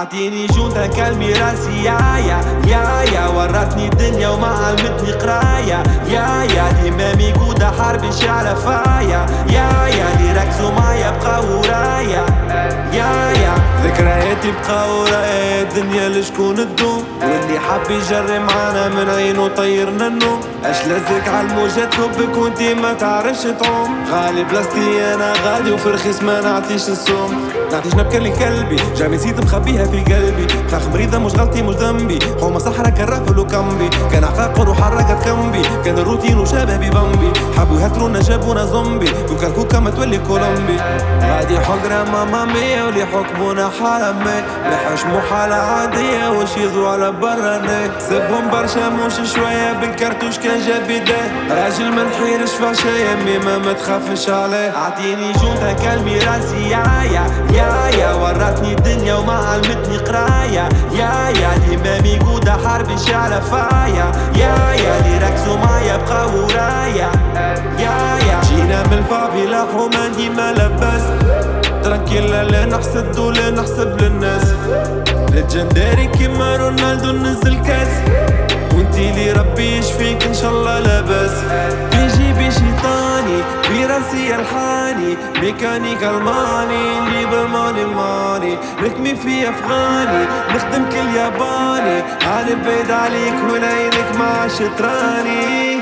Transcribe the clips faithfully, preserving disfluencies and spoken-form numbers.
اعطيني جونتها كالميراثي يا يا يا يا ورتني الدنيا وما علمتني قراية يا يا ديما ميقودة حرب شعلة فايا يا يا اللي ركزوا معايا بقاو ورايا يا يا ذكرياتي بقاو ورايا الدنيا لشكون تدوم واللي حب يجري معانا من عينه طيرنا النوم اش لزق عالموجات حبك وانتي ما تعرفش تعوم غالي بلاستي انا غادي وفي رخيص ما نعطيش السوم نعطيش نبكي لقلبي جامي نسيت مخبيها في قلبي خاخ مريضة مش غلطي مش ذنبي حومة صحرا كان رافل وكمبي كان عقاقر وحرقت كمبي كان الروتين وشابه ببمبي حبوا يهترونا جابونا زومبي كوكا كوكا ما تولي كولومبي غادي حقرة ماما مية ولي حكمونا حرامي لحشمو حالة عادية وش يضروا على براني سبهم برشا مش شوية بالكرتوش كان جاب يديه راجل ما نحيرش فاشا يمي ما ما تخافش عليه اعطيني جونتها كالميراثي يا يا يا يا ورتني الدنيا وما علمتني قراية يا يا ديما ميقودة حرب شعلة فايا يا يا اللي ركزوا معايا بقاو ورايا يا يا جينا من الفافيلا حومة ديما لباس ترانكيلا لا نحسد ولا نحسب للناس ليجندري كيما رونالدو نزل كاس وانتي لي ربي يشفيك ان شاء الله لاباس بيجي بشيطاني في راسي الحاني ميكانيك الماني نجيب الماني الماني رتمي في افغاني نخدم كل ياباني انا بعيد عليك ونعينك مع شطراني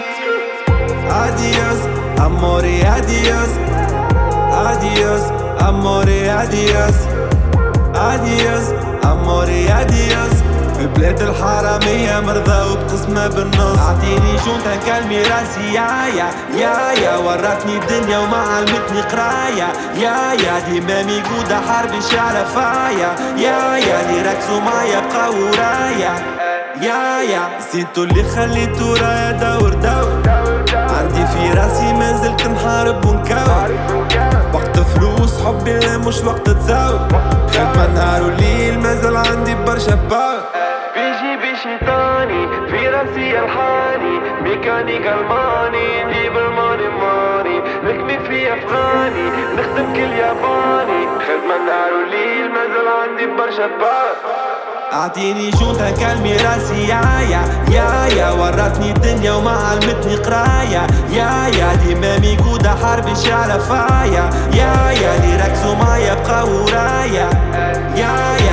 اديوس اموري اديوس اديوس اموري اديوس اديوس اموري اديوس في بلاد الحرامية مرضى وبقسمة بالنص اعطيني جونتها كالميراثي يا يا يا يا ورتني الدنيا وما علمتني قراية يا يا ديما ميقودة حرب شعلة فايا يا يا اللي ركزوا معايا بقاو ورايا يا يا نسيتو اللي خليتو رايا دور دور عندي في راسي مازلت نحارب ونكاور وقت فلوس حبي لا مش وقت تزاور خدمة نهار وليل مازال عندي برشا باور بيجي بشيطاني في راسي الحاني ميكانيك الماني نجيب الماني ماني ركبي في افغاني نخدم كل ياباني خدمة نهار وليل مازال عندي برشا باور اعطيني جونتها كالميراثي يا يا يا يا ورتني الدنيا وما علمتني قراية يا يا ديما ميقودة حرب شعلة فايا يا يا اللي ركزوا معايا بقاو ورايا يا يا